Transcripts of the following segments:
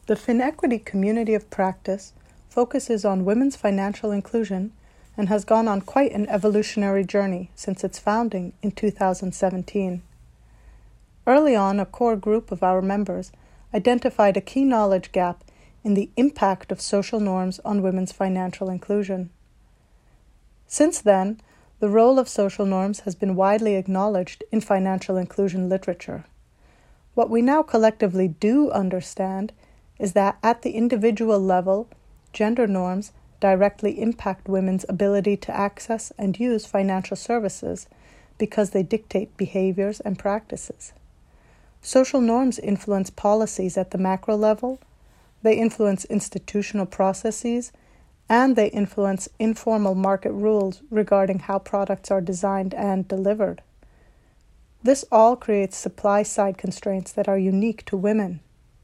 The FinEquity community of practice focuses on women's financial inclusion and has gone on quite an evolutionary journey since its founding in 2017. Early on, a core group of our members identified a key knowledge gap in the impact of social norms on women's financial inclusion. Since then, the role of social norms has been widely acknowledged in financial inclusion literature. What we now collectively do understand is that at the individual level, gender norms directly impact women's ability to access and use financial services because they dictate behaviors and practices. Social norms influence policies at the macro level, they influence institutional processes, and they influence informal market rules regarding how products are designed and delivered. This all creates supply-side constraints that are unique to women.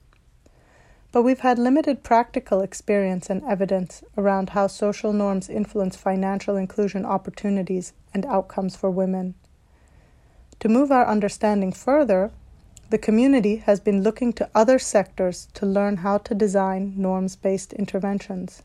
But we've had limited practical experience and evidence around how social norms influence financial inclusion opportunities and outcomes for women. To move our understanding further, the community has been looking to other sectors to learn how to design norms-based interventions.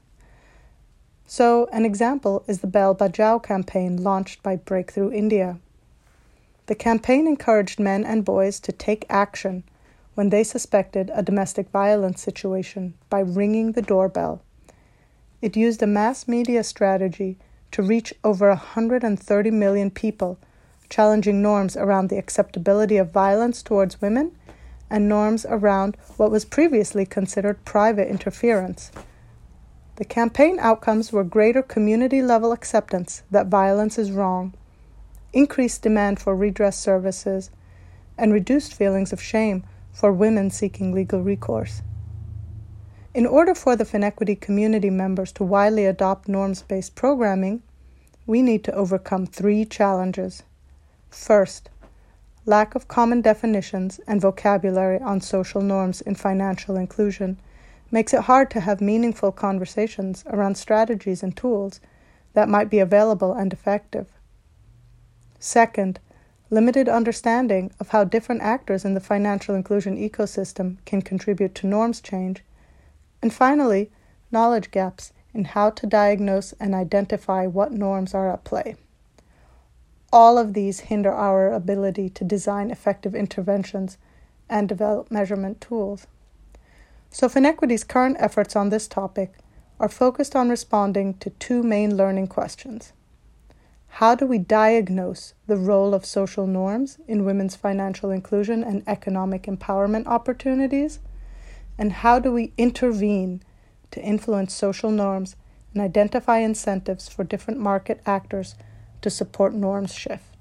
So, an example is the Bell Bajao campaign launched by Breakthrough India. The campaign encouraged men and boys to take action when they suspected a domestic violence situation by ringing the doorbell. It used a mass media strategy to reach over 130 million people, challenging norms around the acceptability of violence towards women and norms around what was previously considered private interference. The campaign outcomes were greater community-level acceptance that violence is wrong, increased demand for redress services, and reduced feelings of shame for women seeking legal recourse. In order for the FinEquity community members to widely adopt norms-based programming, we need to overcome 3 challenges. First, lack of common definitions and vocabulary on social norms in financial inclusion makes it hard to have meaningful conversations around strategies and tools that might be available and effective. Second, limited understanding of how different actors in the financial inclusion ecosystem can contribute to norms change. And finally, knowledge gaps in how to diagnose and identify what norms are at play. All of these hinder our ability to design effective interventions and develop measurement tools. So FinEquity's current efforts on this topic are focused on responding to 2 main learning questions. How do we diagnose the role of social norms in women's financial inclusion and economic empowerment opportunities? And how do we intervene to influence social norms and identify incentives for different market actors to support norms shift?